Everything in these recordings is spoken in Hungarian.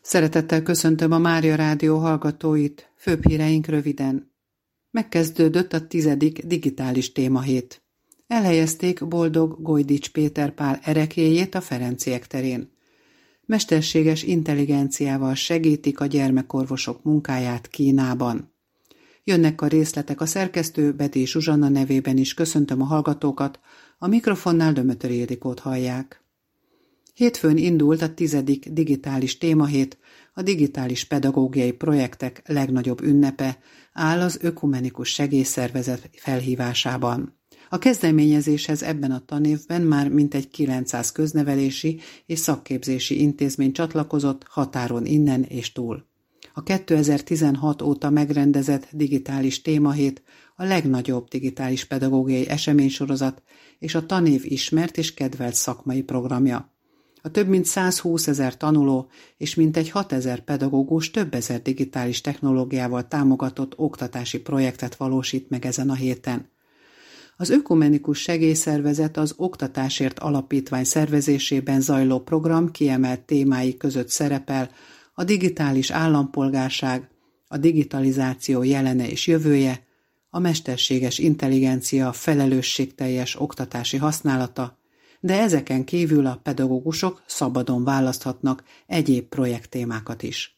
Szeretettel köszöntöm a Mária Rádió hallgatóit, főbb híreink röviden. Megkezdődött a 10. digitális témahét. Elhelyezték Boldog Gojdics Péter Pál ereklyéjét a Ferenciek terén. Mesterséges intelligenciával segítik a gyermekorvosok munkáját Kínában. Jönnek a részletek, a szerkesztő Betty Zsuzsanna nevében is köszöntöm a hallgatókat, a mikrofonnál Dömötör Ildikót hallják. Hétfőn indult a 10. digitális témahét, a digitális pedagógiai projektek legnagyobb ünnepe áll az Ökumenikus Segélyszervezet felhívásában. A kezdeményezéshez ebben a tanévben már mintegy 900 köznevelési és szakképzési intézmény csatlakozott határon innen és túl. A 2016 óta megrendezett digitális témahét a legnagyobb digitális pedagógiai eseménysorozat és a tanév ismert és kedvelt szakmai programja. A több mint 120 000 tanuló és mintegy 6 000 pedagógus több ezer digitális technológiával támogatott oktatási projektet valósít meg ezen a héten. Az Ökumenikus Segélyszervezet az Oktatásért Alapítvány szervezésében zajló program kiemelt témái között szerepel a digitális állampolgárság, a digitalizáció jelene és jövője, a mesterséges intelligencia felelősségteljes oktatási használata, de ezeken kívül a pedagógusok szabadon választhatnak egyéb projekttémákat is.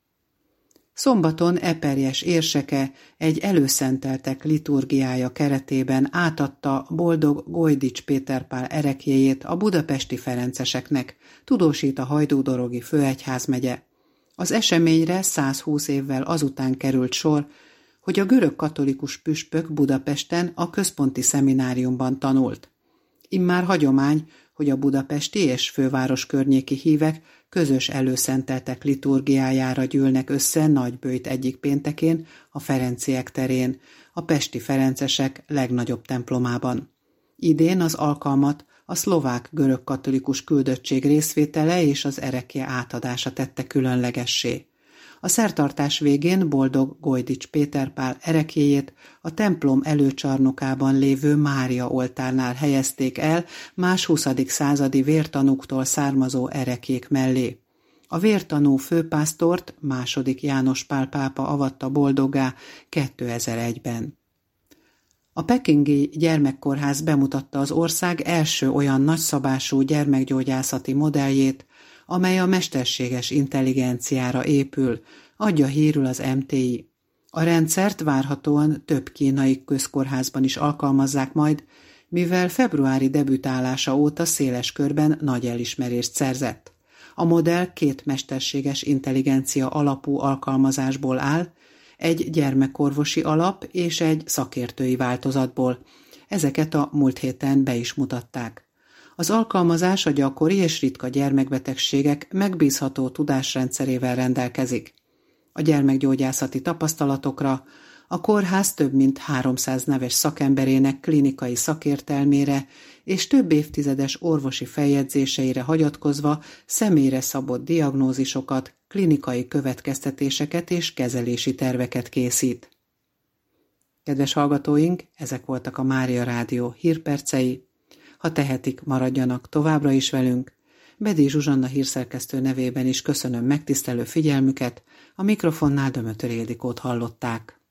Szombaton Eperjes érseke egy előszenteltek liturgiája keretében átadta Boldog Gojdics Péter Pál ereklyéjét a budapesti ferenceseknek, tudósít a Hajdúdorogi Főegyházmegye. Az eseményre 120 évvel azután került sor, hogy a görög katolikus püspök Budapesten a központi szemináriumban tanult. Immár hagyomány, hogy a budapesti és főváros környéki hívek közös előszenteltek liturgiájára gyűlnek össze Nagyböjt egyik péntekén, a Ferenciek terén, a pesti ferencesek legnagyobb templomában. Idén az alkalmat a szlovák görögkatolikus küldöttség részvétele és az ereklye átadása tette különlegessé. A szertartás végén Boldog Gojdics Péter Pál ereklyéjét a templom előcsarnokában lévő Mária oltárnál helyezték el más 20. századi vértanúktól származó ereklyék mellé. A vértanú főpásztort II. János Pál pápa avatta boldoggá 2001-ben. A pekingi gyermekkórház bemutatta az ország első olyan nagyszabású gyermekgyógyászati modelljét, amely a mesterséges intelligenciára épül, adja hírül az MTI. A rendszert várhatóan több kínai közkórházban is alkalmazzák majd, mivel februári debütálása óta széles körben nagy elismerést szerzett. A modell 2 mesterséges intelligencia alapú alkalmazásból áll, egy gyermekorvosi alap és egy szakértői változatból. Ezeket a múlt héten be is mutatták. Az alkalmazás a gyakori és ritka gyermekbetegségek megbízható tudásrendszerével rendelkezik. A gyermekgyógyászati tapasztalatokra, a kórház több mint 300 neves szakemberének klinikai szakértelmére és több évtizedes orvosi feljegyzéseire hagyatkozva személyre szabott diagnózisokat, klinikai következtetéseket és kezelési terveket készít. Kedves hallgatóink, ezek voltak a Mária Rádió hírpercei. Ha tehetik, maradjanak továbbra is velünk. Betty Zsuzsanna hírszerkesztő nevében is köszönöm megtisztelő figyelmüket, a mikrofonnál Dömötör Ildikót hallották.